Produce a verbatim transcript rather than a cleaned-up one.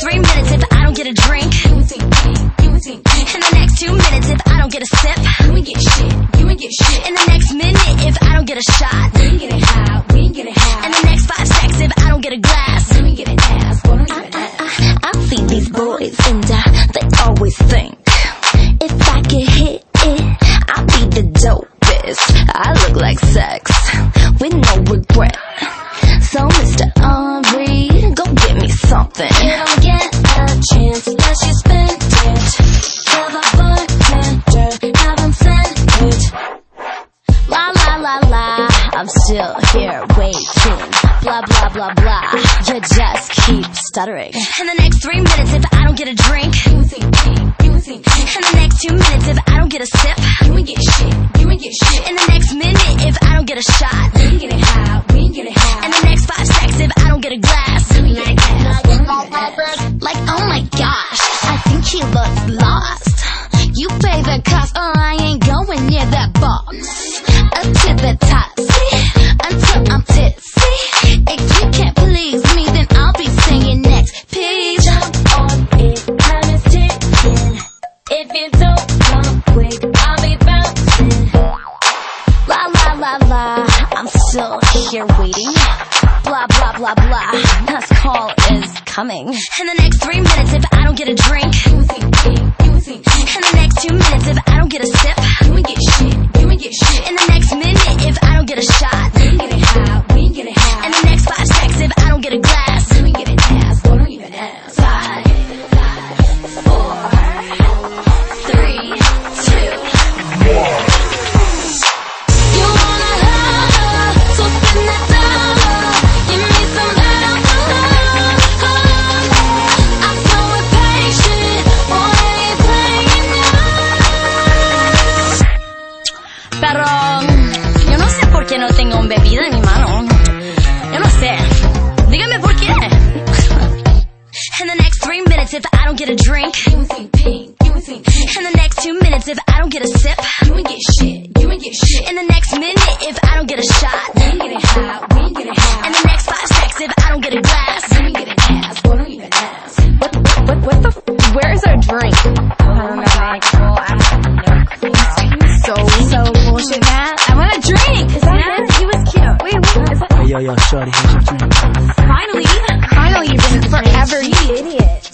three minutes if I don't get a drink. In the next two minutes if I don't get a sip. You ain't get shit, you ain't get shit. In the next minute if I don't get a shot. We ain't get it high, we ain't get it high. In the next five seconds if I don't get a glass. We ain't get an ass, we don't get an ass. I, I, I see these boys and uh, they always think if I get hit it, I'll be the dopest. I look like sex with no regret. So Mister Henri, go get me something. You don't get a chance unless you spend it. Tell the bartender, have him send it. La la la la, I'm still here waiting. Blah blah blah blah, you just keep stuttering. In the next three minutes if I don't get a drink. In the next two minutes if I don't get a sip. You ain't get shit, you ain't get shit. In the next minute if I don't get a shot. We ain't get it high, we ain't get it high. In the next five seconds if I don't get a glass. We ain't get it. Like oh my gosh, I think he looks lost. You pay the cost, oh I ain't going near that box. Up to the top, see, until I'm tipsy. If you can't please me, then I'll be singing next. Please jump on it, time is ticking. If you don't come quick, I'll be bouncing. La la la la, I'm still here waiting. Blah blah blah blah, this call is coming. In the next three minutes if I don't get a drink. In the next two minutes if I don't get a sip. You ain't get shit, you ain't get shit. In the next minute if I don't get a shot. We ain't get it high, we ain't get it high. In the next five seconds if I don't get a glass. We ain't get an ass, we don't even ask. Five, four, three, two, one. You wanna love, so spend that dollar. Give me some love, oh, oh. I'm so impatient, boy, I ain't playing now. Pero yo no sé por qué no tengo un bebida en mi mano. Yo no sé. Dígame por qué. In the next three minutes if I don't get a drink. In the next two minutes if I don't get a sip. You ain't get shit, you ain't get shit. In the next minute if I don't get a shot. We ain't get it high, we ain't get it high. In the next five seconds if I don't get a glass. We ain't get an ass, we don't even ask. What, what, what the f- where is our drink? I don't know, Meg. Well, I have no clue. So, so bullshit, Matt. I want a drink! Is that Matt? He was cute. Wait, what? Is that? Hey, yo, yo, shorty, here's your drink. Finally! Finally, you've been forever, you idiot.